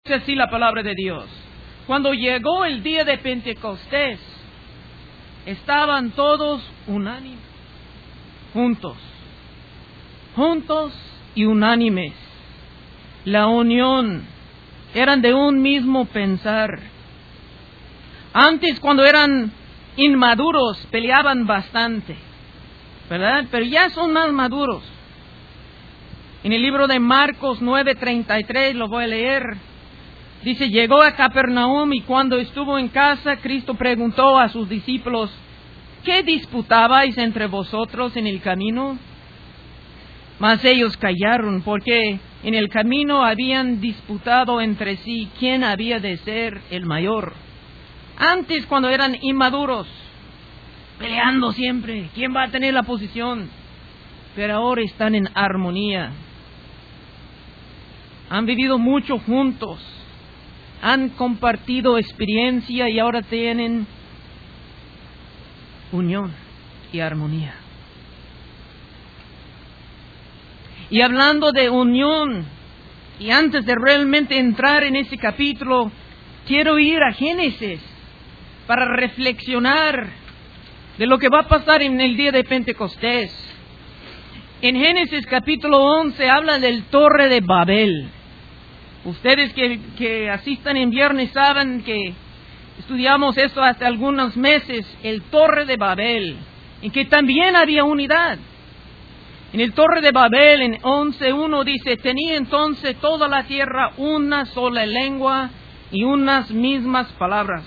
Dice así la palabra de Dios. Cuando llegó el día de Pentecostés, estaban todos unánimes, juntos y unánimes. La unión, eran de un mismo pensar. Antes, cuando eran inmaduros, peleaban bastante, ¿verdad? Pero ya son más maduros. En el libro de Marcos 9:33, lo voy a leer. Dice, llegó a Capernaum y cuando estuvo en casa, Cristo preguntó a sus discípulos, ¿qué disputabais entre vosotros en el camino? Mas ellos callaron, porque en el camino habían disputado entre sí quién había de ser el mayor. Antes, cuando eran inmaduros, peleando siempre, quién va a tener la posición. Pero ahora están en armonía. Han vivido mucho juntos. Han compartido experiencia y ahora tienen unión y armonía. Y hablando de unión, y antes de realmente entrar en ese capítulo, quiero ir a Génesis para reflexionar de lo que va a pasar en el día de Pentecostés. En Génesis capítulo 11 habla del Torre de Babel. Ustedes que asistan en viernes saben que estudiamos esto hace algunos meses, el Torre de Babel, en que también había unidad. En el Torre de Babel, en 11:1 dice, tenía entonces toda la tierra una sola lengua y unas mismas palabras.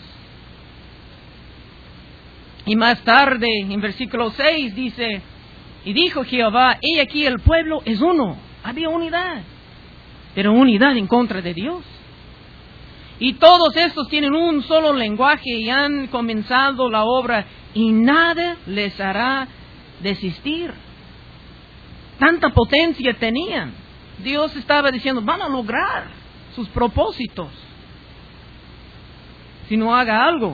Y más tarde, en versículo 6 dice, y dijo Jehová, he aquí el pueblo es uno. Había unidad, pero unidad en contra de Dios. Y todos estos tienen un solo lenguaje y han comenzado la obra y nada les hará desistir. Tanta potencia tenían. Dios estaba diciendo, van a lograr sus propósitos si no haga algo.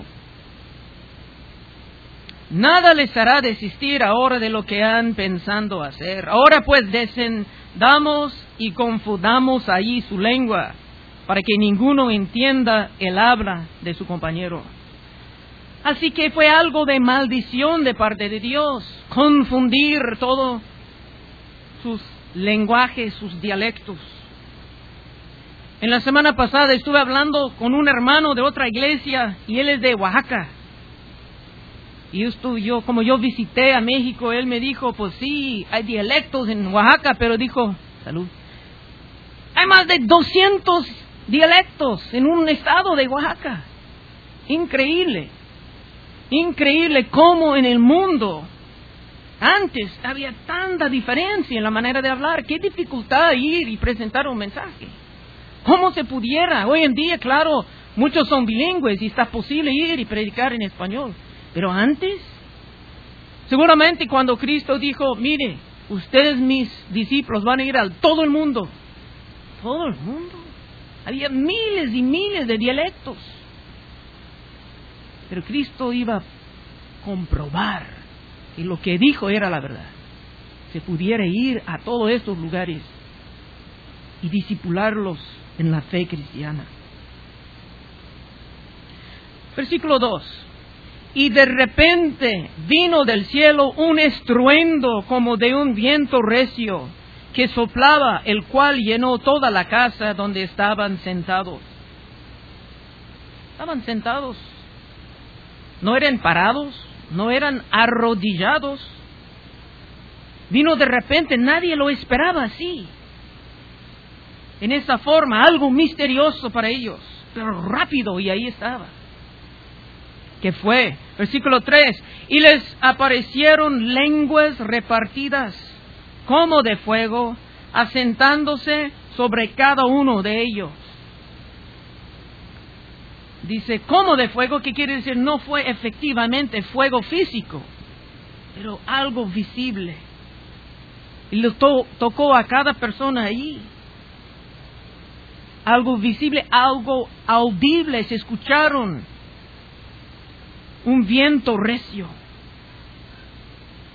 Nada les hará desistir ahora de lo que han pensado hacer. Ahora pues descendamos y confundamos allí su lengua, para que ninguno entienda el habla de su compañero. Así que fue algo de maldición de parte de Dios, confundir todos sus lenguajes, sus dialectos. En la semana pasada estuve hablando con un hermano de otra iglesia y él es de Oaxaca. Y como yo visité a México, él me dijo, pues sí, hay dialectos en Oaxaca, pero dijo, salud, hay más de 200 dialectos en un estado de Oaxaca. Increíble, increíble cómo en el mundo antes había tanta diferencia en la manera de hablar. Qué dificultad ir y presentar un mensaje. ¿Cómo se pudiera? Hoy en día, claro, muchos son bilingües y está posible ir y predicar en español. Pero antes, seguramente cuando Cristo dijo, mire, ustedes mis discípulos van a ir a todo el mundo. Todo el mundo. Había miles y miles de dialectos. Pero Cristo iba a comprobar que lo que dijo era la verdad. Se pudiera ir a todos estos lugares y discipularlos en la fe cristiana. Versículo 2. Y de repente vino del cielo un estruendo como de un viento recio que soplaba, el cual llenó toda la casa donde estaban sentados. Estaban sentados. No eran parados, no eran arrodillados. Vino de repente, nadie lo esperaba así. En esa forma, algo misterioso para ellos, pero rápido, y ahí estaba. ¿Qué fue? Versículo 3. Y les aparecieron lenguas repartidas como de fuego, asentándose sobre cada uno de ellos. Dice, como de fuego, ¿qué quiere decir? No fue efectivamente fuego físico, pero algo visible. Y lo tocó a cada persona ahí. Algo visible, algo audible, se escucharon. Un viento recio.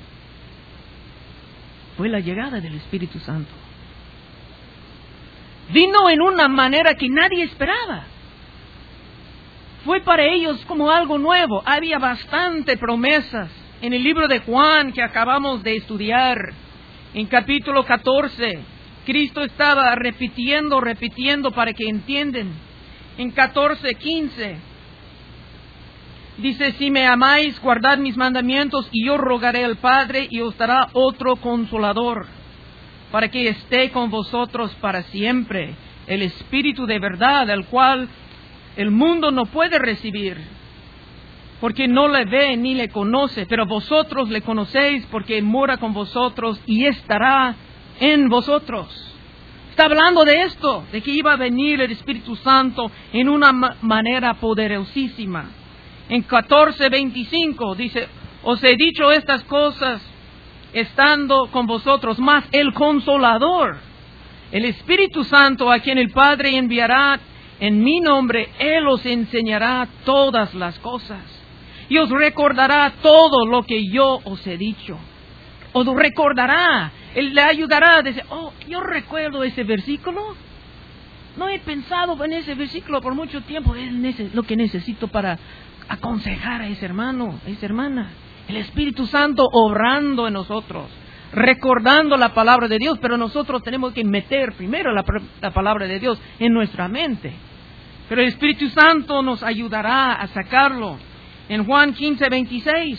Fue la llegada del Espíritu Santo. vino en una manera que nadie esperaba. Fue para ellos como algo nuevo. Había bastante promesas. En el libro de Juan que acabamos de estudiar, en capítulo 14, Cristo estaba repitiendo para que entiendan. En 14:15, dice, si me amáis, guardad mis mandamientos, y yo rogaré al Padre, y os dará otro consolador, para que esté con vosotros para siempre, el Espíritu de verdad, el cual el mundo no puede recibir, porque no le ve ni le conoce, pero vosotros le conocéis, porque mora con vosotros y estará en vosotros. Está hablando de esto, de que iba a venir el Espíritu Santo en una manera poderosísima. En 14:25 dice, os he dicho estas cosas estando con vosotros, mas el Consolador, el Espíritu Santo, a quien el Padre enviará en mi nombre, Él os enseñará todas las cosas y os recordará todo lo que yo os he dicho. Os recordará, Él le ayudará a decir, yo recuerdo ese versículo. No he pensado en ese versículo por mucho tiempo. Es lo que necesito para aconsejar a ese hermano, a esa hermana. El Espíritu Santo obrando en nosotros, recordando la palabra de Dios, pero nosotros tenemos que meter primero la palabra de Dios en nuestra mente. Pero el Espíritu Santo nos ayudará a sacarlo. En Juan 15:26,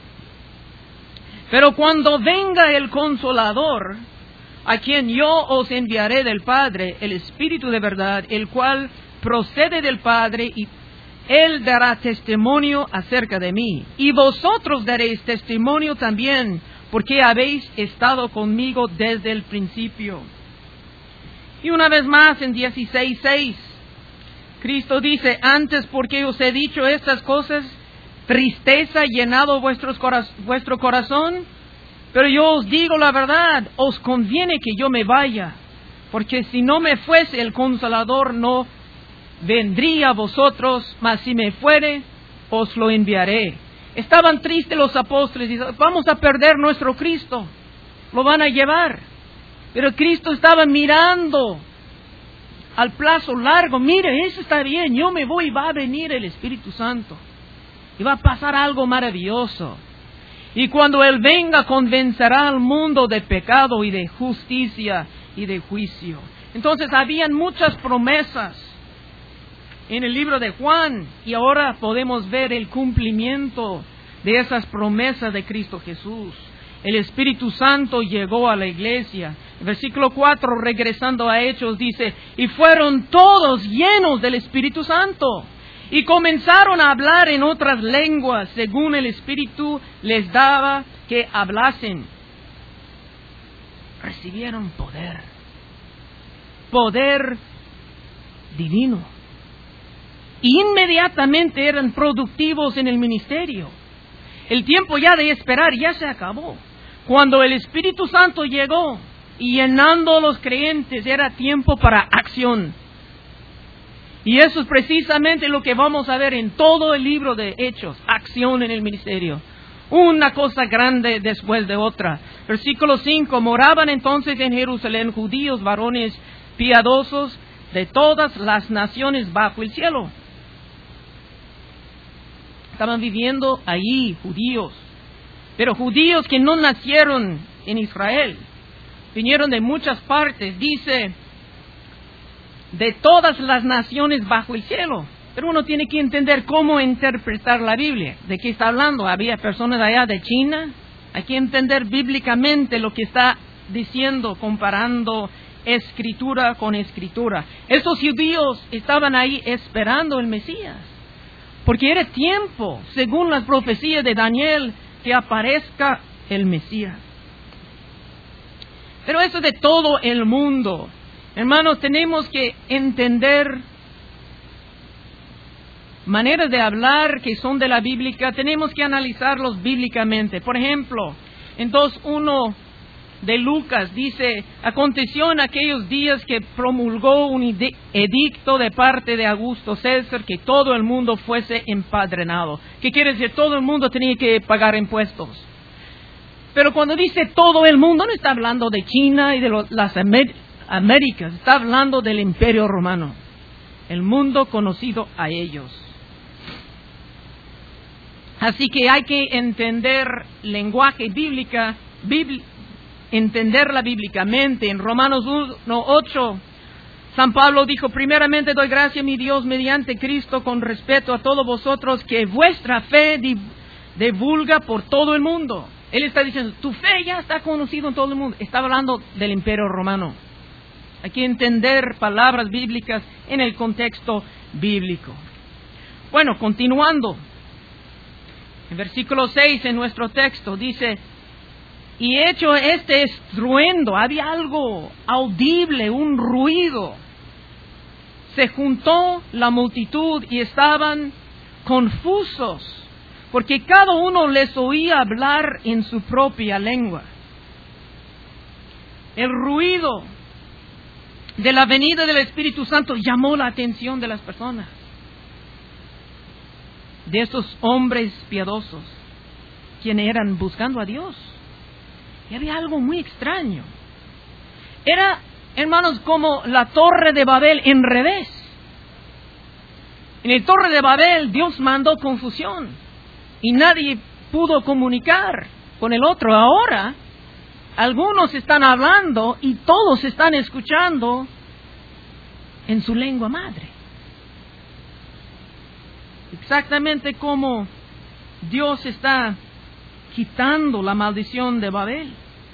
pero cuando venga el Consolador, a quien yo os enviaré del Padre, el Espíritu de verdad, el cual procede del Padre, y Él dará testimonio acerca de mí. Y vosotros daréis testimonio también, porque habéis estado conmigo desde el principio. Y una vez más en 16:6, Cristo dice, antes porque os he dicho estas cosas, tristeza ha llenado vuestro corazón, pero yo os digo la verdad, os conviene que yo me vaya, porque si no me fuese el Consolador no vendría a vosotros, mas si me fuere, os lo enviaré. Estaban tristes los apóstoles, dicen, vamos a perder nuestro Cristo, lo van a llevar. Pero Cristo estaba mirando al plazo largo, mire, eso está bien, yo me voy y va a venir el Espíritu Santo. Y va a pasar algo maravilloso. Y cuando Él venga, convencerá al mundo de pecado y de justicia y de juicio. Entonces, habían muchas promesas en el libro de Juan, y ahora podemos ver el cumplimiento de esas promesas de Cristo Jesús. El Espíritu Santo llegó a la iglesia. El versículo 4, regresando a Hechos, dice, y fueron todos llenos del Espíritu Santo, y comenzaron a hablar en otras lenguas, según el Espíritu les daba que hablasen. Recibieron poder divino. Y inmediatamente eran productivos en el ministerio. El tiempo ya de esperar ya se acabó. Cuando el Espíritu Santo llegó y llenando a los creyentes, era tiempo para acción. Y eso es precisamente lo que vamos a ver en todo el libro de Hechos, acción en el ministerio. Una cosa grande después de otra. Versículo 5, moraban entonces en Jerusalén judíos, varones piadosos de todas las naciones bajo el cielo. Estaban viviendo allí judíos, pero judíos que no nacieron en Israel, vinieron de muchas partes, dice, de todas las naciones bajo el cielo. Pero uno tiene que entender cómo interpretar la Biblia. ¿De qué está hablando? Había personas allá de China. Hay que entender bíblicamente lo que está diciendo, comparando escritura con escritura. Estos judíos estaban ahí esperando el Mesías, porque era tiempo, según las profecías de Daniel, que aparezca el Mesías. Pero eso de todo el mundo. Hermanos, tenemos que entender maneras de hablar que son de la Biblia. Tenemos que analizarlos bíblicamente. Por ejemplo, en 2:1 de Lucas dice, aconteció en aquellos días que promulgó un edicto de parte de Augusto César que todo el mundo fuese empadronado. ¿Qué quiere decir? Todo el mundo tenía que pagar impuestos. Pero cuando dice todo el mundo, no está hablando de China y de las Américas. Está hablando del Imperio Romano, el mundo conocido a ellos. Así que hay que entender lenguaje bíblica, entenderla bíblicamente. En Romanos 1:8, San Pablo dijo: primeramente doy gracias a mi Dios mediante Cristo con respeto a todos vosotros, que vuestra fe divulga por todo el mundo. Él está diciendo, tu fe ya está conocida en todo el mundo. Está hablando del Imperio Romano. Hay que entender palabras bíblicas en el contexto bíblico. Bueno, continuando. En versículo 6 en nuestro texto dice: y hecho este estruendo, había algo audible, un ruido. Se juntó la multitud y estaban confusos, porque cada uno les oía hablar en su propia lengua. El ruido de la venida del Espíritu Santo llamó la atención de las personas, de estos hombres piadosos, quienes eran buscando a Dios. Y había algo muy extraño. Era, hermanos, como la Torre de Babel en revés. En la Torre de Babel Dios mandó confusión y nadie pudo comunicar con el otro. Ahora, algunos están hablando y todos están escuchando en su lengua madre. Exactamente como Dios está quitando la maldición de Babel.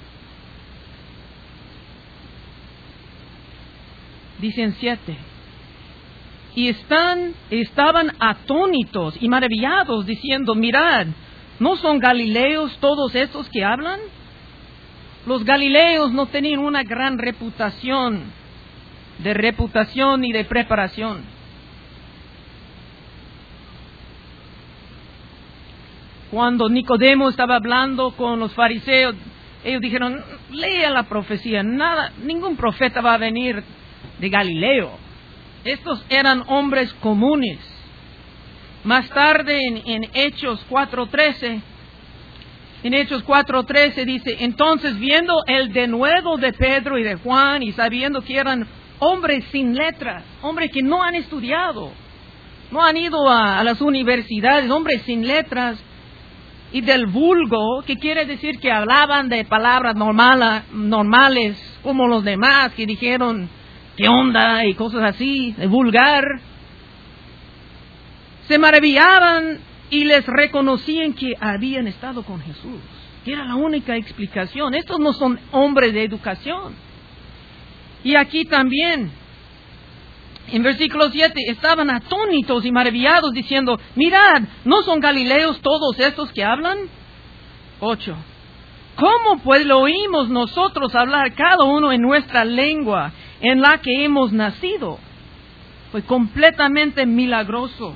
Dicen 7. Y estaban atónitos y maravillados, diciendo: mirad, ¿no son galileos todos estos que hablan? Los galileos no tenían una gran reputación y de preparación. Cuando Nicodemo estaba hablando con los fariseos, ellos dijeron: lea la profecía, ningún profeta va a venir de Galileo. Estos eran hombres comunes. Más tarde en Hechos 4:13, dice: entonces, viendo el denuedo de Pedro y de Juan, y sabiendo que eran hombres sin letras, hombres que no han estudiado, no han ido a las universidades, hombres sin letras, y del vulgo, que quiere decir que hablaban de palabras normales, como los demás, que dijeron qué onda y cosas así, de vulgar, se maravillaban y les reconocían que habían estado con Jesús, que era la única explicación. Estos no son hombres de educación. Y aquí también, en versículo 7, estaban atónitos y maravillados, diciendo: mirad, ¿no son galileos todos estos que hablan? 8. ¿Cómo pues lo oímos nosotros hablar cada uno en nuestra lengua en la que hemos nacido? Fue completamente milagroso.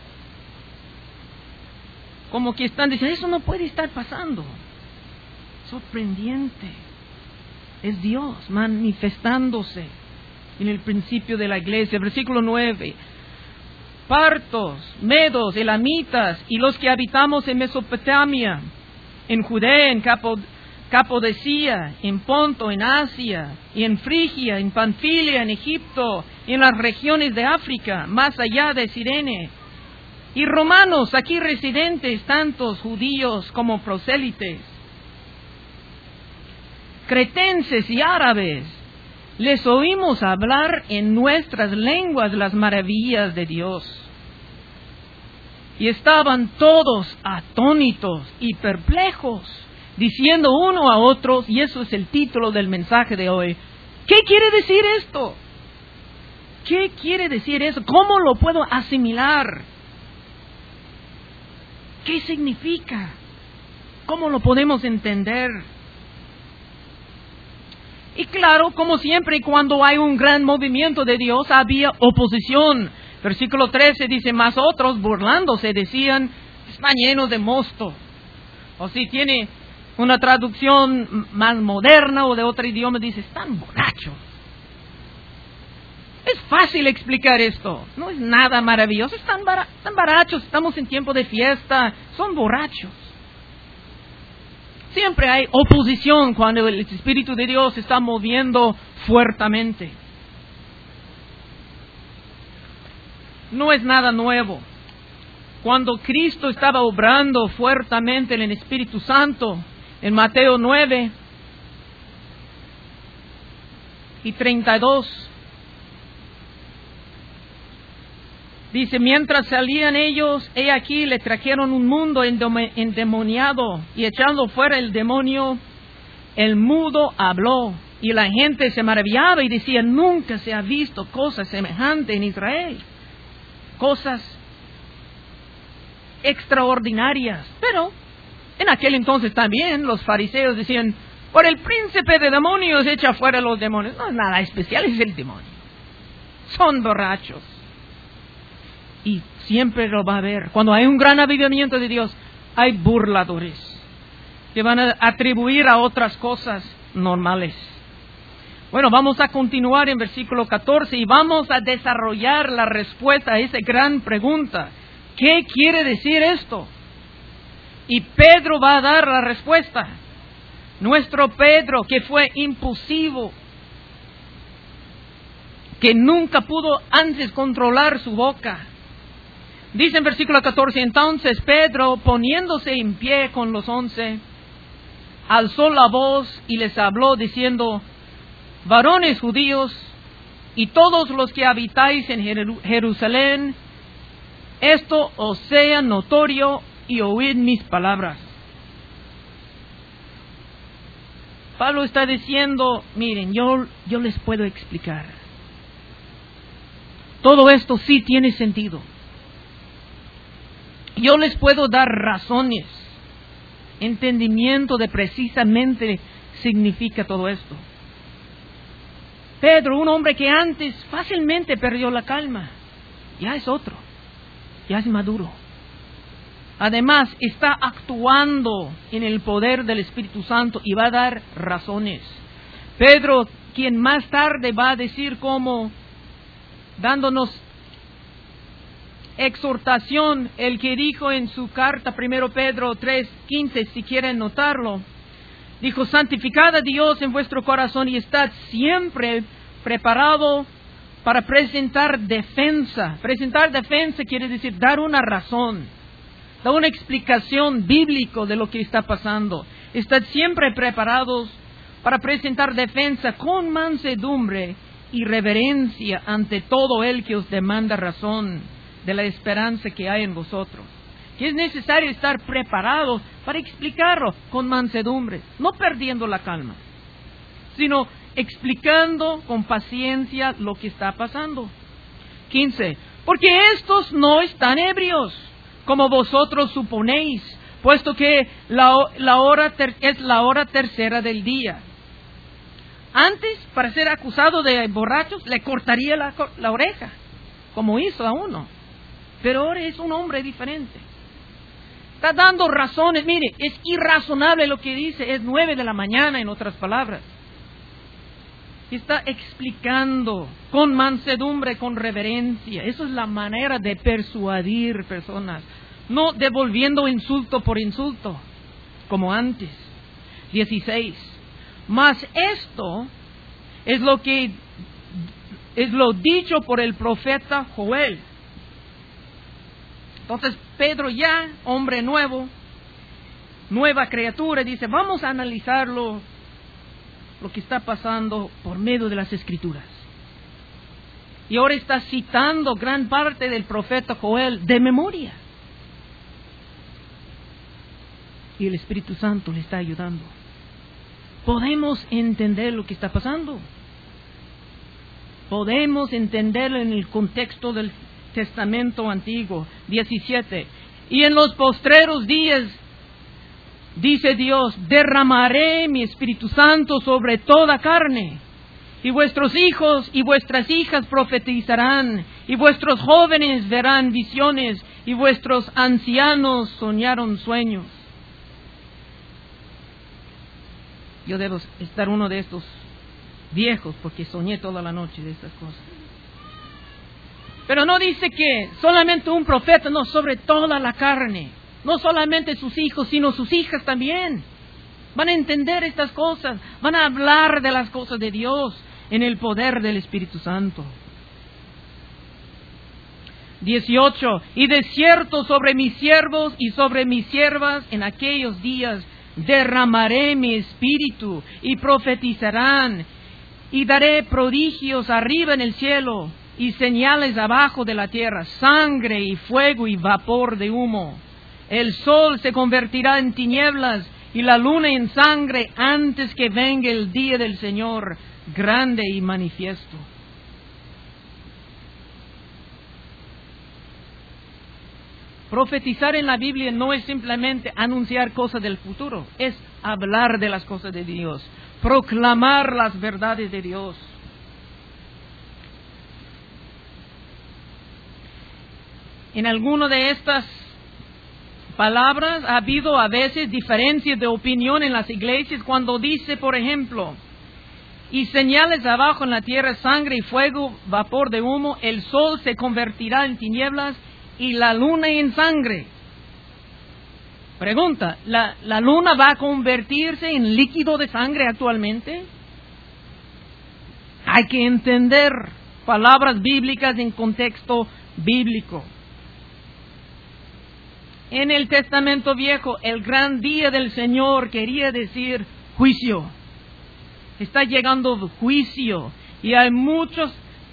Como que están diciendo: eso no puede estar pasando. Sorprendente. Es Dios manifestándose en el principio de la iglesia. Versículo 9. Partos, medos, elamitas y los que habitamos en Mesopotamia, en Judea, en Capadocia, en Ponto, en Asia, y en Frigia, en Panfilia, en Egipto, y en las regiones de África, más allá de Cirene, y romanos aquí residentes, tantos judíos como prosélites, cretenses y árabes, les oímos hablar en nuestras lenguas las maravillas de Dios. Y estaban todos atónitos y perplejos, diciendo uno a otro, y eso es el título del mensaje de hoy: ¿qué quiere decir esto? ¿Qué quiere decir eso? ¿Cómo lo puedo asimilar? ¿Qué significa? ¿Cómo lo podemos entender? Y claro, como siempre, cuando hay un gran movimiento de Dios, había oposición. Versículo 13 dice: más otros, burlándose, decían: están llenos de mosto. O si tiene una traducción más moderna o de otro idioma, dice: están borrachos. Es fácil explicar esto, no es nada maravilloso. Están borrachos, estamos en tiempo de fiesta, son borrachos. siempre hay oposición cuando el Espíritu de Dios se está moviendo fuertemente. No es nada nuevo. Cuando Cristo estaba obrando fuertemente en el Espíritu Santo, en Mateo 9 y 32, dice, mientras salían ellos, he aquí le trajeron un mundo endemoniado, y echando fuera el demonio, el mudo habló, y la gente se maravillaba y decía, nunca se ha visto cosa semejante en Israel. Cosas extraordinarias. Pero en aquel entonces también los fariseos decían, por el príncipe de demonios echa fuera los demonios. No es nada especial, es el demonio. Son borrachos. Y siempre lo va a haber. Cuando hay un gran avivamiento de Dios, hay burladores que van a atribuir a otras cosas normales. Bueno, vamos a continuar en versículo 14 y vamos a desarrollar la respuesta a esa gran pregunta. ¿Qué quiere decir esto? Y Pedro va a dar la respuesta. Nuestro Pedro, que fue impulsivo, que nunca pudo antes controlar su boca. Dice en versículo 14, entonces Pedro, poniéndose en pie con los 11, alzó la voz y les habló diciendo, varones judíos y todos los que habitáis en Jerusalén, esto os sea notorio y oíd mis palabras. Pablo está diciendo, miren, yo les puedo explicar. Todo esto sí tiene sentido. Yo les puedo dar razones, entendimiento de precisamente significa todo esto. Pedro, un hombre que antes fácilmente perdió la calma, ya es otro, ya es maduro. Además, está actuando en el poder del Espíritu Santo y va a dar razones. Pedro, quien más tarde va a decir como, dándonos exhortación, el que dijo en su carta, 1 Pedro 3:15, si quieren notarlo, dijo, santificad a Dios en vuestro corazón y estad siempre preparado para presentar defensa. Presentar defensa quiere decir dar una razón, dar una explicación bíblica de lo que está pasando. Estad siempre preparados para presentar defensa con mansedumbre y reverencia ante todo el que os demanda razón de la esperanza que hay en vosotros. Que es necesario estar preparado para explicarlo con mansedumbre, no perdiendo la calma, sino explicando con paciencia lo que está pasando. 15. Porque estos no están ebrios, como vosotros suponéis, puesto que la hora es la hora tercera del día. Antes, para ser acusado de borrachos, le cortaría la oreja, como hizo a uno. Pero ahora es un hombre diferente. Está dando razones. Mire, es irrazonable lo que dice. Es 9 de la mañana, en otras palabras. Está explicando con mansedumbre, con reverencia. Eso es la manera de persuadir personas. No devolviendo insulto por insulto, como antes. 16. Mas esto es lo dicho por el profeta Joel. Entonces Pedro, ya hombre nuevo, nueva criatura, dice, vamos a analizar lo que está pasando por medio de las Escrituras. Y ahora está citando gran parte del profeta Joel de memoria. Y el Espíritu Santo le está ayudando. Podemos entender lo que está pasando. Podemos entenderlo en el contexto del Testamento Antiguo. 17. Y en los postreros días, dice Dios, derramaré mi Espíritu Santo sobre toda carne. Y vuestros hijos y vuestras hijas profetizarán, y vuestros jóvenes verán visiones, y vuestros ancianos soñaron sueños. Yo debo estar uno de estos viejos, porque soñé toda la noche de estas cosas. Pero no dice que solamente un profeta, no, sobre toda la carne. No solamente sus hijos, sino sus hijas también. van a entender estas cosas, van a hablar de las cosas de Dios en el poder del Espíritu Santo. 18. Y de cierto sobre mis siervos y sobre mis siervas en aquellos días derramaré mi espíritu y profetizarán, y daré prodigios arriba en el cielo y señales abajo de la tierra, sangre y fuego y vapor de humo. El sol se convertirá en tinieblas y la luna en sangre antes que venga el día del Señor grande y manifiesto. Profetizar en la Biblia no es simplemente anunciar cosas del futuro, es hablar de las cosas de Dios, proclamar las verdades de Dios. En alguna de estas palabras ha habido a veces diferencias de opinión en las iglesias cuando dice, por ejemplo, y señales abajo en la tierra, sangre y fuego, vapor de humo, el sol se convertirá en tinieblas y la luna en sangre. Pregunta, ¿la luna va a convertirse en líquido de sangre actualmente? Hay que entender palabras bíblicas en contexto bíblico. En el Testamento Viejo, el gran día del Señor quería decir juicio. Está llegando juicio y hay muchas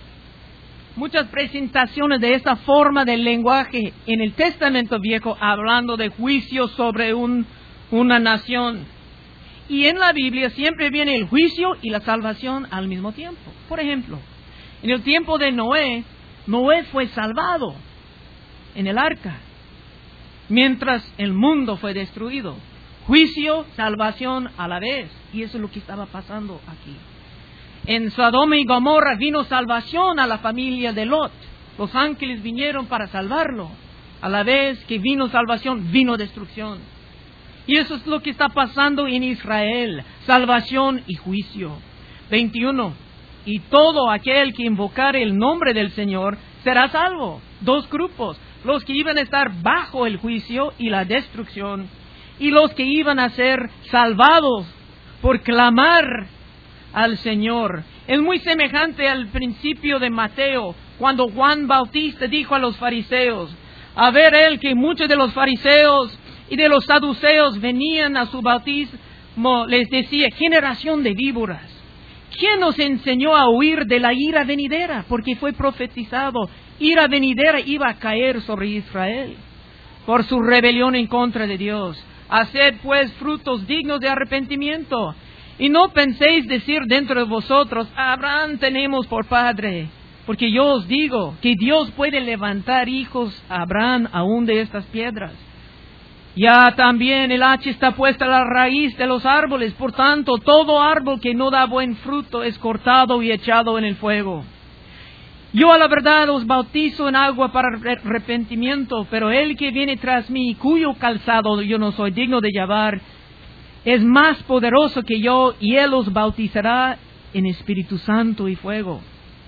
presentaciones de esta forma del lenguaje en el Testamento Viejo hablando de juicio sobre una nación. Y en la Biblia siempre viene el juicio y la salvación al mismo tiempo. Por ejemplo, en el tiempo de Noé, Noé fue salvado en el arca, mientras el mundo fue destruido. Juicio, salvación a la vez. Y eso es lo que estaba pasando aquí. En Sodoma y Gomorra vino salvación a la familia de Lot. Los ángeles vinieron para salvarlo. A la vez que vino salvación, vino destrucción. Y eso es lo que está pasando en Israel. Salvación y juicio. 21. Y todo aquel que invocare el nombre del Señor será salvo. Dos grupos. Los que iban a estar bajo el juicio y la destrucción, y los que iban a ser salvados por clamar al Señor. Es muy semejante al principio de Mateo, cuando Juan Bautista dijo a los fariseos, a ver él que muchos de los fariseos y de los saduceos venían a su bautismo, les decía, generación de víboras, ¿quién nos enseñó a huir de la ira venidera? Porque fue profetizado, ira venidera iba a caer sobre Israel por su rebelión en contra de Dios. Haced pues frutos dignos de arrepentimiento. Y no penséis decir dentro de vosotros, Abraham tenemos por padre. Porque yo os digo que Dios puede levantar hijos a Abraham aún de estas piedras. Ya también el hacha está puesta a la raíz de los árboles. Por tanto, todo árbol que no da buen fruto es cortado y echado en el fuego. Yo a la verdad os bautizo en agua para arrepentimiento, pero el que viene tras mí, cuyo calzado yo no soy digno de llevar, es más poderoso que yo, y él os bautizará en Espíritu Santo y fuego.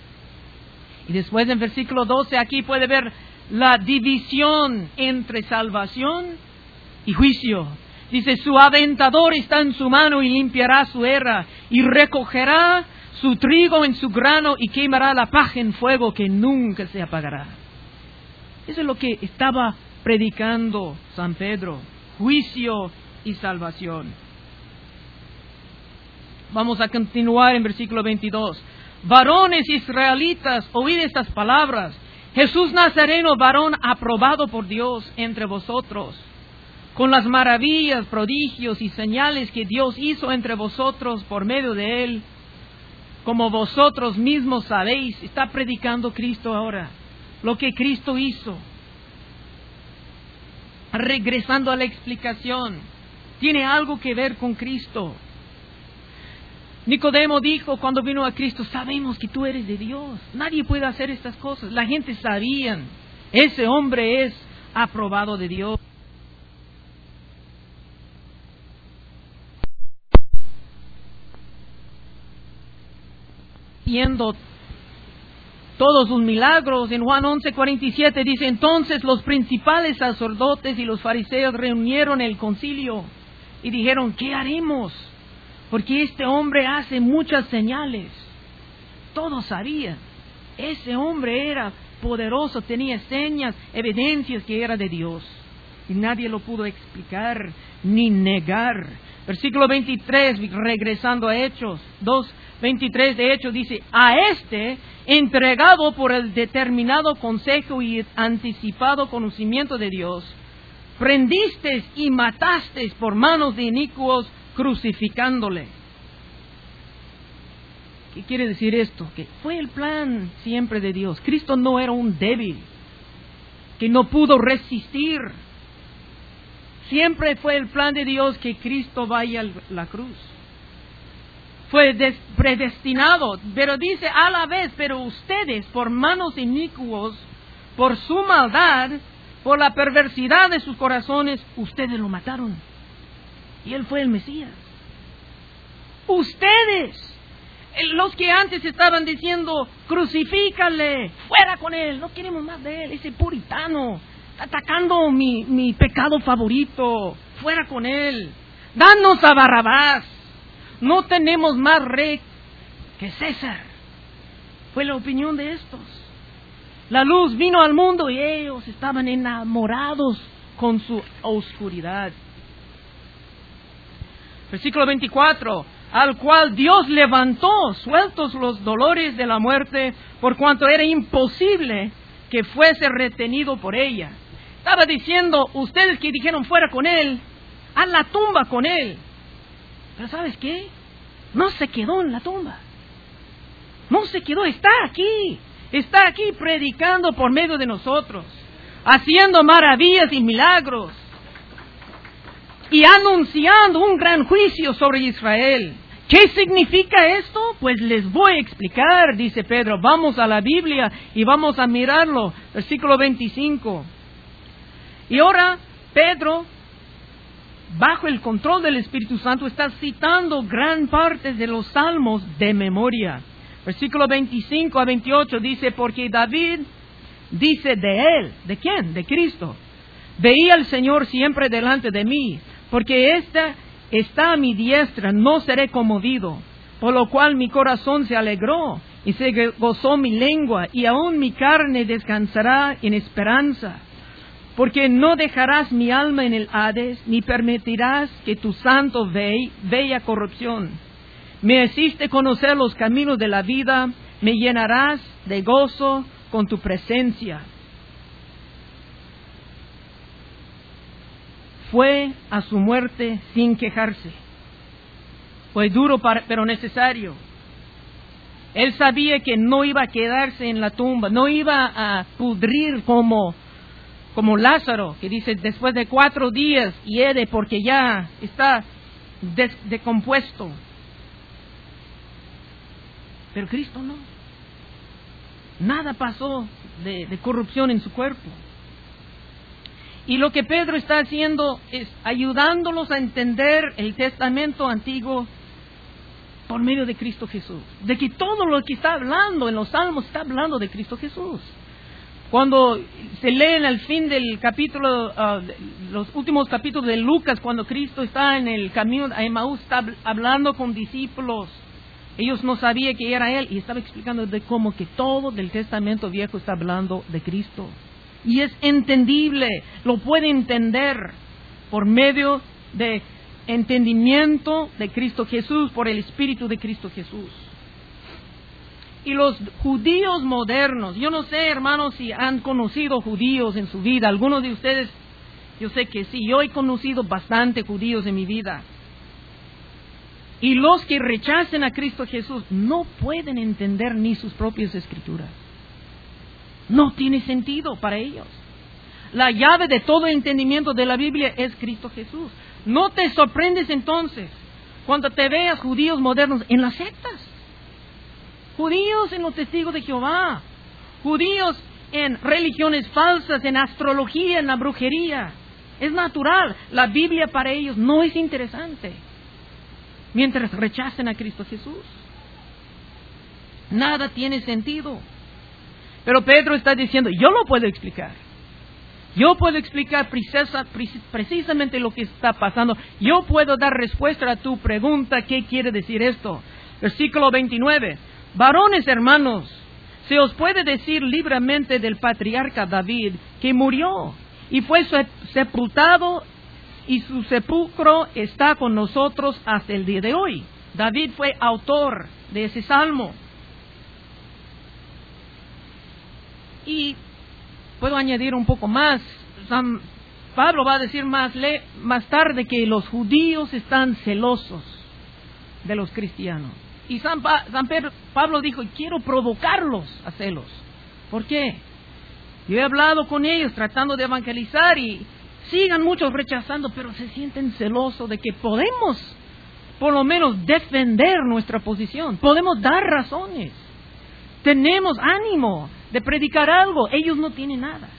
Y después en versículo 12, aquí puede ver la división entre salvación y juicio. Dice, su aventador está en su mano y limpiará su era, y recogerá su trigo en su grano y quemará la paja en fuego que nunca se apagará. Eso es lo que estaba predicando San Pedro, juicio y salvación. Vamos a continuar en versículo 22. Varones israelitas, oíd estas palabras. Jesús Nazareno, varón aprobado por Dios entre vosotros, con las maravillas, prodigios y señales que Dios hizo entre vosotros por medio de él, como vosotros mismos sabéis. Está predicando Cristo ahora, lo que Cristo hizo. Regresando a la explicación, tiene algo que ver con Cristo. Nicodemo dijo cuando vino a Cristo, sabemos que tú eres de Dios, nadie puede hacer estas cosas. La gente sabía, ese hombre es aprobado de Dios. Viendo todos sus milagros, en Juan 11:47 dice, entonces los principales sacerdotes y los fariseos reunieron el concilio y dijeron, ¿qué haremos? Porque este hombre hace muchas señales. Todos sabían. Ese hombre era poderoso, tenía señas, evidencias que era de Dios. Y nadie lo pudo explicar ni negar. Versículo 23, regresando a Hechos 2:23 de Hechos, dice, a este, entregado por el determinado consejo y anticipado conocimiento de Dios, prendisteis y matasteis por manos de inicuos, crucificándole. ¿Qué quiere decir esto? Que fue el plan siempre de Dios. Cristo no era un débil que no pudo resistir. Siempre fue el plan de Dios que Cristo vaya a la cruz. Fue predestinado, pero dice a la vez, pero ustedes por manos inicuos, por su maldad, por la perversidad de sus corazones, ustedes lo mataron. Y Él fue el Mesías. Ustedes, los que antes estaban diciendo, crucifícale, fuera con Él, no queremos más de Él, ese puritano, está atacando mi pecado favorito, fuera con Él, danos a Barrabás, no tenemos más rey que César. Fue la opinión de estos. La luz vino al mundo y ellos estaban enamorados con su oscuridad. Versículo 24, al cual Dios levantó, sueltos los dolores de la muerte, por cuanto era imposible que fuese retenido por ella. Estaba diciendo, ustedes que dijeron fuera con Él, a la tumba con Él. Pero ¿sabes qué? No se quedó en la tumba. No se quedó, está aquí predicando por medio de nosotros, haciendo maravillas y milagros, y anunciando un gran juicio sobre Israel. ¿Qué significa esto? Pues les voy a explicar, dice Pedro. Vamos a la Biblia y vamos a mirarlo. Versículo 25. Y ahora Pedro, bajo el control del Espíritu Santo, está citando gran parte de los salmos de memoria. Versículo 25 a 28 dice, porque David dice de él, ¿de quién? De Cristo. Veía al Señor siempre delante de mí, porque esta está a mi diestra, no seré conmovido. Por lo cual mi corazón se alegró y se gozó mi lengua, y aún mi carne descansará en esperanza. Porque no dejarás mi alma en el Hades, ni permitirás que tu santo vea corrupción. Me hiciste conocer los caminos de la vida, me llenarás de gozo con tu presencia. Fue a su muerte sin quejarse. Fue duro pero necesario. Él sabía que no iba a quedarse en la tumba, no iba a pudrir como Lázaro, que dice después de 4 días hiede porque ya está decompuesto. Pero Cristo no. Nada pasó de corrupción en su cuerpo. Y lo que Pedro está haciendo es ayudándolos a entender el Testamento Antiguo por medio de Cristo Jesús. De que todo lo que está hablando en los Salmos está hablando de Cristo Jesús. Cuando se leen al fin del capítulo, los últimos capítulos de Lucas, cuando Cristo está en el camino a Emaús, está hablando con discípulos. Ellos no sabían que era Él y estaba explicando de cómo que todo del Testamento Viejo está hablando de Cristo. Y es entendible, lo puede entender por medio de entendimiento de Cristo Jesús, por el Espíritu de Cristo Jesús. Y los judíos modernos, yo no sé, hermanos, si han conocido judíos en su vida. Algunos de ustedes, yo sé que sí, yo he conocido bastante judíos en mi vida. Y los que rechacen a Cristo Jesús no pueden entender ni sus propias escrituras. No tiene sentido para ellos. La llave de todo entendimiento de la Biblia es Cristo Jesús. No te sorprendes entonces cuando te veas judíos modernos en las sectas, judíos en los testigos de Jehová, judíos en religiones falsas, en astrología, en la brujería. Es natural. La Biblia para ellos no es interesante mientras rechacen a Cristo Jesús. Nada tiene sentido. Pero Pedro está diciendo, yo lo puedo explicar. Yo puedo explicar precisamente lo que está pasando. Yo puedo dar respuesta a tu pregunta, ¿qué quiere decir esto? Versículo 29. Varones hermanos, se os puede decir libremente del patriarca David que murió y fue sepultado y su sepulcro está con nosotros hasta el día de hoy. David fue autor de ese salmo. Y puedo añadir un poco más. San Pablo va a decir más tarde que los judíos están celosos de los cristianos. Y Pablo dijo, quiero provocarlos a celos. ¿Por qué? Yo he hablado con ellos tratando de evangelizar y sigan muchos rechazando, pero se sienten celosos de que podemos por lo menos defender nuestra posición. Podemos dar razones. Tenemos ánimo de predicar algo. Ellos no tienen nada.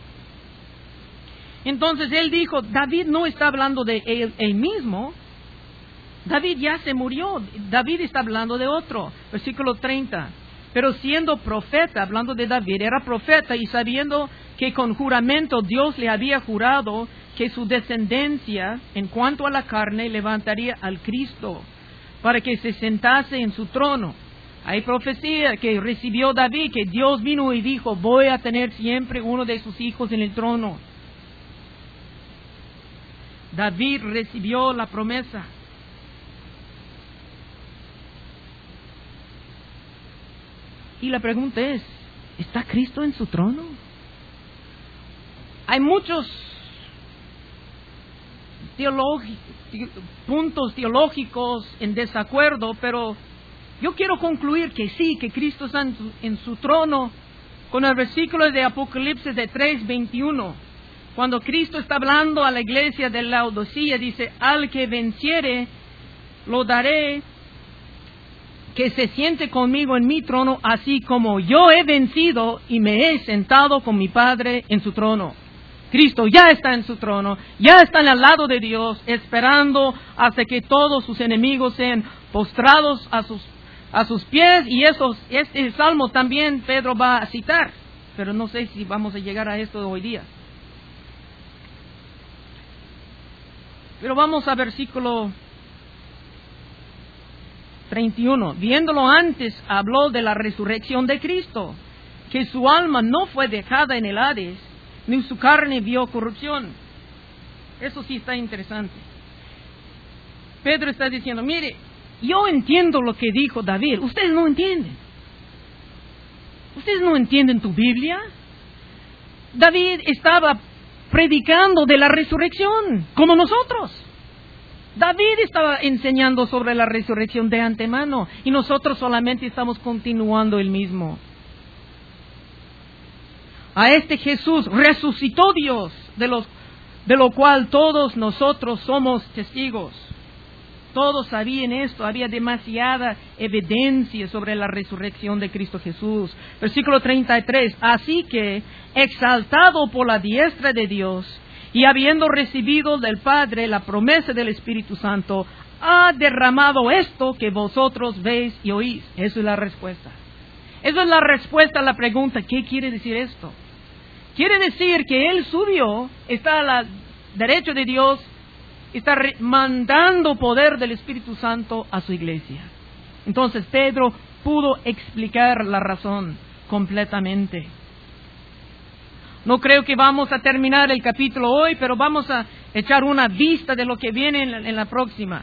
Entonces él dijo, David no está hablando de él mismo. David ya se murió. David está hablando de otro. Versículo 30. Pero siendo profeta, hablando de David, era profeta y sabiendo que con juramento Dios le había jurado que su descendencia, en cuanto a la carne, levantaría al Cristo para que se sentase en su trono. Hay profecía que recibió David, que Dios vino y dijo, voy a tener siempre uno de sus hijos en el trono. David recibió la promesa. Y la pregunta es, ¿está Cristo en su trono? Hay muchos puntos teológicos en desacuerdo, pero yo quiero concluir que sí, que Cristo está en su trono con el versículo de Apocalipsis de 3:21. Cuando Cristo está hablando a la iglesia de Laodicea, dice, al que venciere, lo daré que se siente conmigo en mi trono, así como yo he vencido y me he sentado con mi Padre en su trono. Cristo ya está en su trono, ya está al lado de Dios, esperando hasta que todos sus enemigos sean postrados a sus pies, y este salmo también Pedro va a citar, pero no sé si vamos a llegar a esto hoy día. Pero vamos a versículo 31. Viéndolo antes, habló de la resurrección de Cristo, que su alma no fue dejada en el Hades, ni su carne vio corrupción. Eso sí está interesante. Pedro está diciendo, mire, yo entiendo lo que dijo David, ustedes no entienden. ¿Ustedes no entienden tu Biblia? David estaba predicando de la resurrección, como nosotros. David estaba enseñando sobre la resurrección de antemano, y nosotros solamente estamos continuando el mismo. A este Jesús resucitó Dios, de lo cual todos nosotros somos testigos. Todos sabían esto, había demasiada evidencia sobre la resurrección de Cristo Jesús. Versículo 33, así que, exaltado por la diestra de Dios, y habiendo recibido del Padre la promesa del Espíritu Santo, ha derramado esto que vosotros veis y oís. Esa es la respuesta. Esa es la respuesta a la pregunta, ¿qué quiere decir esto? Quiere decir que Él subió, está a la derecha de Dios, está mandando poder del Espíritu Santo a su iglesia. Entonces Pedro pudo explicar la razón completamente. No creo que vamos a terminar el capítulo hoy, pero vamos a echar una vista de lo que viene en la próxima.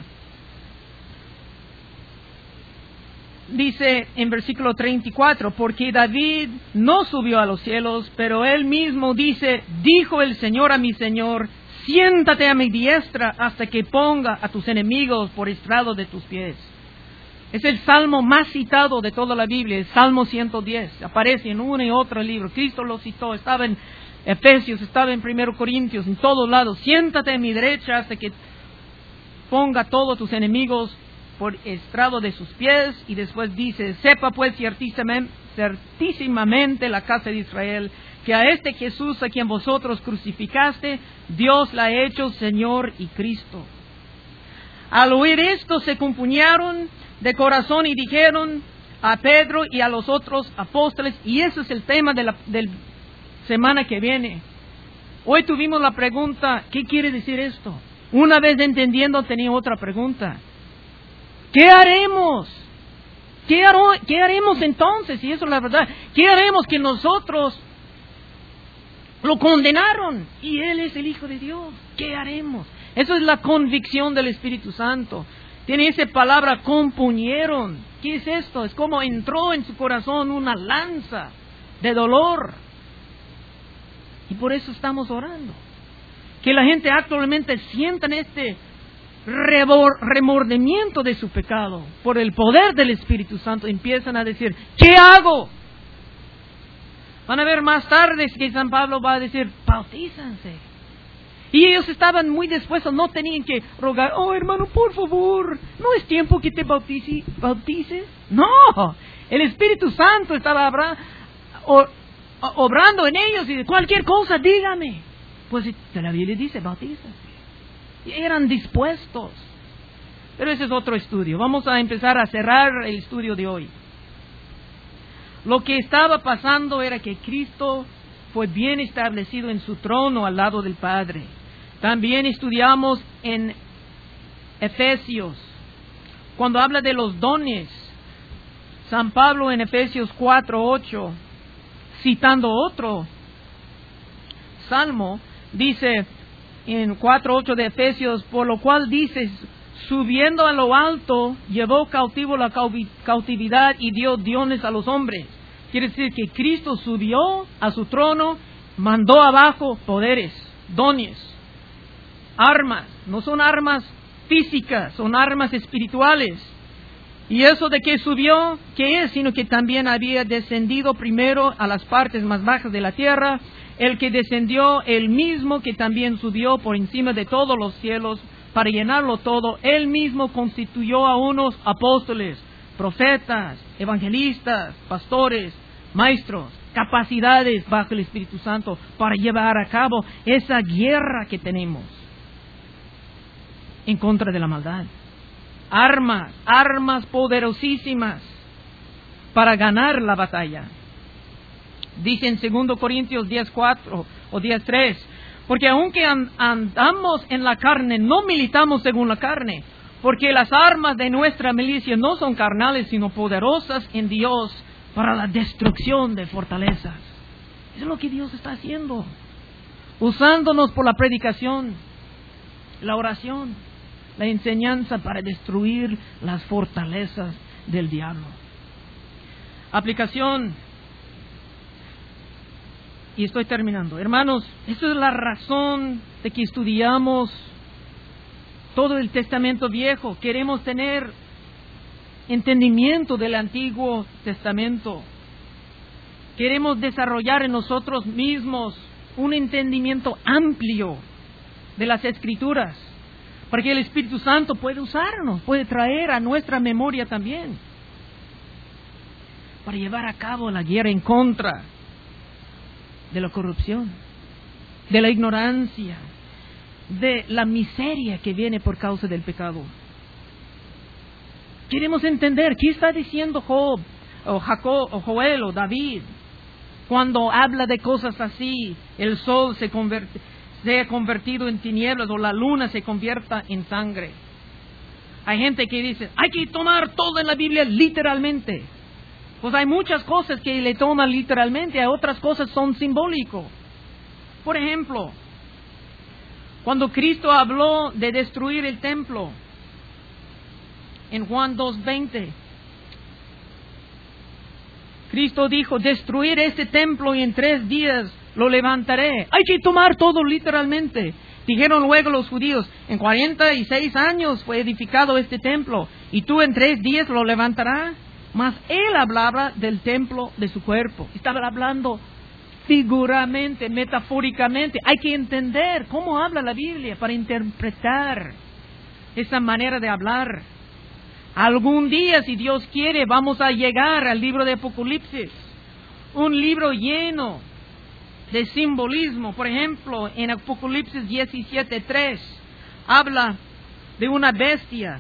Dice en versículo 34, porque David no subió a los cielos, pero él mismo dice, dijo el Señor a mi Señor, siéntate a mi diestra hasta que ponga a tus enemigos por estrado de tus pies. Es el salmo más citado de toda la Biblia, el Salmo 110. Aparece en uno y otro libro. Cristo lo citó, estaba en Efesios, estaba en 1 Corintios, en todos lados. Siéntate a mi derecha hasta que ponga a todos tus enemigos por estrado de sus pies. Y después dice, sepa pues certísimamente la casa de Israel, que a este Jesús a quien vosotros crucificaste, Dios la ha hecho Señor y Cristo. Al oír esto se compuñaron de corazón y dijeron a Pedro y a los otros apóstoles, y ese es el tema de la semana que viene, Hoy tuvimos la pregunta, ¿qué quiere decir esto? Una vez entendiendo, tenía otra pregunta. ¿Qué haremos? ¿Qué haremos entonces? Si eso es la verdad. ¿Qué haremos que nosotros lo condenaron y Él es el Hijo de Dios? ¿Qué haremos? Eso es la convicción del Espíritu Santo. Tiene esa palabra, compuñeron. ¿Qué es esto? Es como entró en su corazón una lanza de dolor. Y por eso estamos orando. Que la gente actualmente sienta este remordimiento de su pecado. Por el poder del Espíritu Santo empiezan a decir, ¿qué hago? Van a ver más tarde que San Pablo va a decir, bautízanse. Y ellos estaban muy dispuestos, no tenían que rogar, oh hermano, por favor, no es tiempo que te bautices. No, el Espíritu Santo estaba obrando en ellos y de cualquier cosa, dígame. Pues la Biblia dice, bautízase. Y eran dispuestos. Pero ese es otro estudio. Vamos a empezar a cerrar el estudio de hoy. Lo que estaba pasando era que Cristo fue bien establecido en su trono al lado del Padre. También estudiamos en Efesios, cuando habla de los dones, San Pablo en Efesios 4:8, citando otro salmo, dice en 4:8 de Efesios, por lo cual dice, subiendo a lo alto, llevó cautivo la cautividad y dio dones a los hombres. Quiere decir que Cristo subió a su trono, mandó abajo poderes, dones, armas. No son armas físicas, son armas espirituales. Y eso de que subió, ¿qué es? Sino que también había descendido primero a las partes más bajas de la tierra. El que descendió, el mismo que también subió por encima de todos los cielos para llenarlo todo. Él mismo constituyó a unos apóstoles, profetas, evangelistas, pastores, maestros, capacidades bajo el Espíritu Santo para llevar a cabo esa guerra que tenemos en contra de la maldad. Armas poderosísimas para ganar la batalla. Dice en 2 Corintios 10:4 o 10:3, porque aunque andamos en la carne, no militamos según la carne, porque las armas de nuestra milicia no son carnales, sino poderosas en Dios para la destrucción de fortalezas. Eso es lo que Dios está haciendo, usándonos por la predicación, la oración, la enseñanza para destruir las fortalezas del diablo. Aplicación. Y estoy terminando. Hermanos, esta es la razón de que estudiamos todo el Testamento Viejo. Queremos tener entendimiento del Antiguo Testamento. Queremos desarrollar en nosotros mismos un entendimiento amplio de las Escrituras, para que el Espíritu Santo puede usarnos, puede traer a nuestra memoria también, para llevar a cabo la guerra en contra de la corrupción, de la ignorancia, de la miseria que viene por causa del pecado. Queremos entender qué está diciendo Job, o Jacob, o Joel, o David, cuando habla de cosas así. El sol se ha convertido en tinieblas, o la luna se convierta en sangre. Hay gente que dice, hay que tomar todo en la Biblia literalmente. Pues hay muchas cosas que le toman literalmente, hay otras cosas son simbólicos. Por ejemplo, cuando Cristo habló de destruir el templo, en Juan 2:20, Cristo dijo, destruir este templo y en 3 días lo levantaré. Hay que tomar todo literalmente. Dijeron luego los judíos, en 46 años fue edificado este templo, y tú en 3 días lo levantarás. Mas él hablaba del templo de su cuerpo. Estaba hablando figuramente, metafóricamente. Hay que entender cómo habla la Biblia para interpretar esa manera de hablar. Algún día, si Dios quiere, vamos a llegar al libro de Apocalipsis. Un libro lleno de simbolismo. Por ejemplo, en Apocalipsis 17:3 habla de una bestia.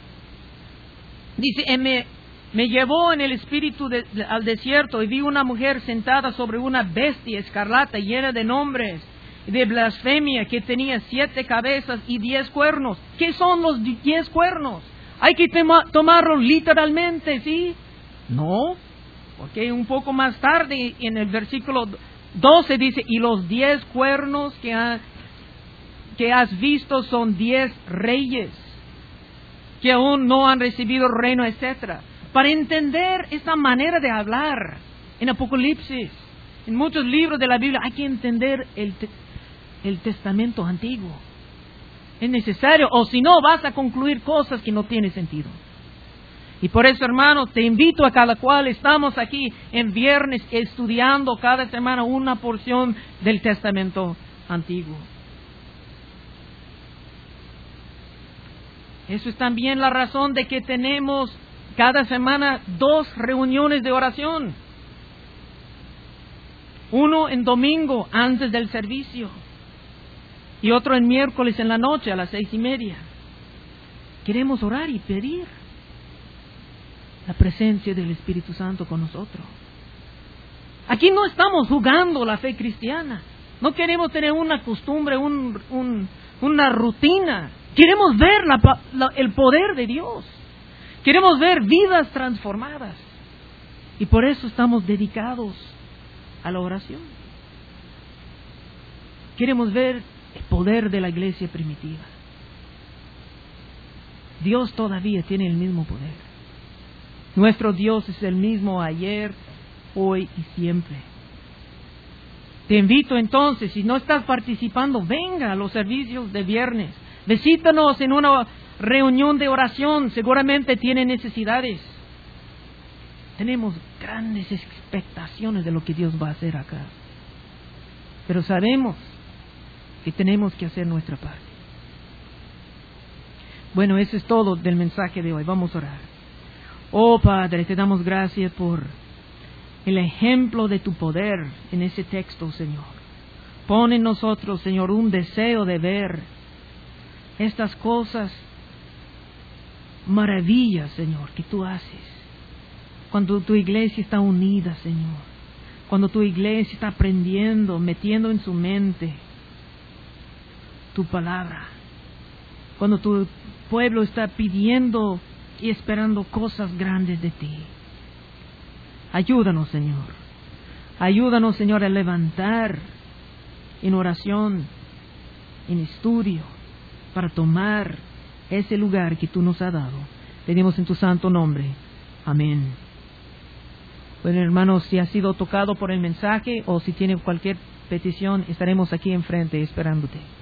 Dice, me llevó en el espíritu al desierto y vi una mujer sentada sobre una bestia escarlata llena de nombres de blasfemia que tenía 7 cabezas y 10 cuernos. ¿Qué son los 10 cuernos? ¿Hay que tomarlo literalmente, sí? No, porque un poco más tarde en el versículo 12 dice, y los 10 cuernos que has visto son 10 reyes que aún no han recibido reino, etcétera. Para entender esta manera de hablar en Apocalipsis, en muchos libros de la Biblia, hay que entender el Testamento Antiguo. Es necesario, o si no vas a concluir cosas que no tienen sentido. Y por eso, hermanos, te invito a cada cual, estamos aquí en viernes estudiando cada semana una porción del Testamento Antiguo. Eso es también la razón de que tenemos cada semana 2 reuniones de oración. Uno en domingo antes del servicio y otro en miércoles en la noche a las 6:30. Queremos orar y pedir la presencia del Espíritu Santo con nosotros. Aquí no estamos jugando la fe cristiana. No queremos tener una costumbre, una rutina. Queremos ver el poder de Dios. Queremos ver vidas transformadas. Y por eso estamos dedicados a la oración. Queremos ver el poder de la iglesia primitiva. Dios todavía tiene el mismo poder. Nuestro Dios es el mismo ayer, hoy y siempre. Te invito entonces, si no estás participando, venga a los servicios de viernes. Visítanos en una reunión de oración, seguramente tiene necesidades. Tenemos grandes expectaciones de lo que Dios va a hacer acá. Pero sabemos que tenemos que hacer nuestra parte. Bueno, eso es todo del mensaje de hoy. Vamos a orar. Oh Padre, te damos gracias por el ejemplo de tu poder en ese texto, Señor. Pon en nosotros, Señor, un deseo de ver estas cosas maravillas, Señor, que tú haces. Cuando tu iglesia está unida, Señor. Cuando tu iglesia está aprendiendo, metiendo en su mente tu palabra. Cuando tu pueblo está pidiendo y esperando cosas grandes de ti. Ayúdanos, Señor. Ayúdanos, Señor, a levantar en oración, en estudio, para tomar ese lugar que tú nos has dado. Pedimos en tu santo nombre. Amén. Bueno, hermanos, si has sido tocado por el mensaje o si tiene cualquier petición, estaremos aquí enfrente esperándote.